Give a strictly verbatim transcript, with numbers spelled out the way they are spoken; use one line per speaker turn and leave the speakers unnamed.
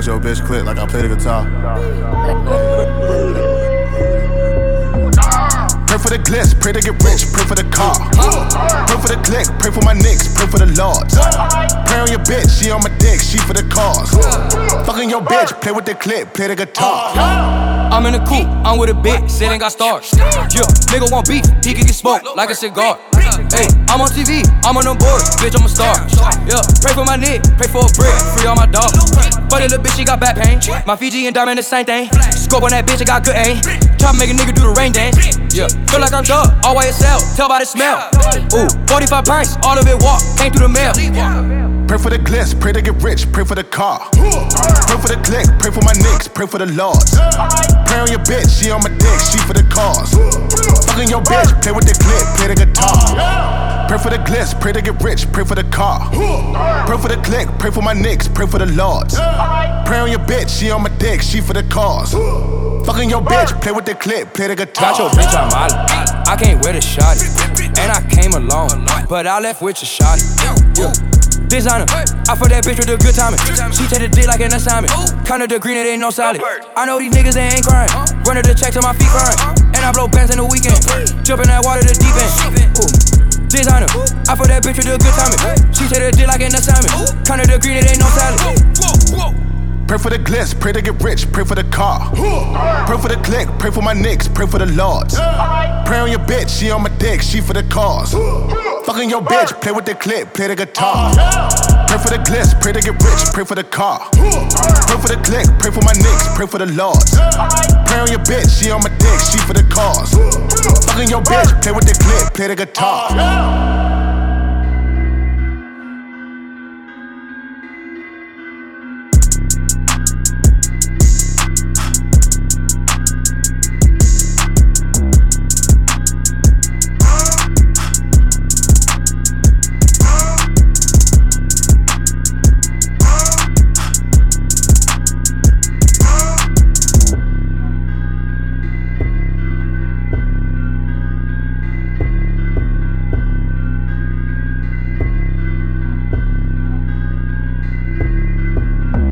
with your bitch click like I play the guitar. Pray for the glitz, pray to get rich, pray for the car. Pray for the click, pray for my nicks, pray for the lords. Pray on your bitch, she on my dick, she for the cause. Fucking your bitch, play with the clip, play the guitar.
I'm in the coupe, I'm with a bitch, said ain't got stars. Yeah, nigga want beef, he can get smoked like a cigar. Hey, I'm on T V, I'm on the board, bitch, I'm a star. Yeah, pray for my nigga, pray for a brick, free all my dogs. Funny little bitch, she got back pain. My Fiji and diamond the same thing. Scope on that bitch, I got good aim. Try to make a nigga do the rain dance. Yeah, feel like I'm thug, all by itself, tell by the smell. Ooh, forty-five pints, all of it walk, came through the mail.
Pray for the glitz, pray to get rich, pray for the car. Pray for the click, pray for my nicks, pray for the lords. Pray on your bitch, she on my dick, she for the cause. Fucking your bitch, play with the clip, play the guitar. Pray for the glitz, pray to get rich, pray for the car. Pray for the click, pray for my nicks, pray for the lords. Pray on your bitch, she on my dick, she for the cause. Fucking your bitch, play with the clip, play the guitar.
Got your bitch on Molly, I can't wear the shawty. And I came alone, but I left with your shawty. Yeah. Designer, I fuck that bitch with a good timing. She take the dick like an assignment. Counter the green, it ain't no solid. I know these niggas, they ain't crying. Running the check till my feet crying. And I blow bands in the weekend. Jump in that water, the deep end. Ooh. Designer, I fuck that bitch with a good timing. She take the dick like an assignment. Counter the green, it ain't no solid.
Pray for the glitz, pray to get rich, pray for the car. Pray for the click, pray for my nicks, pray for the lords. Pray on your bitch, she on my dick, she for the cause. Fucking your bitch, play with the clip, play the guitar. Pray for the glitz, pray to get rich, pray for the car. Pray for the click, pray for my nicks, pray for the lords. Pray on your bitch, she on my dick, she for the cause. Fucking your bitch, play with the clip, play the guitar.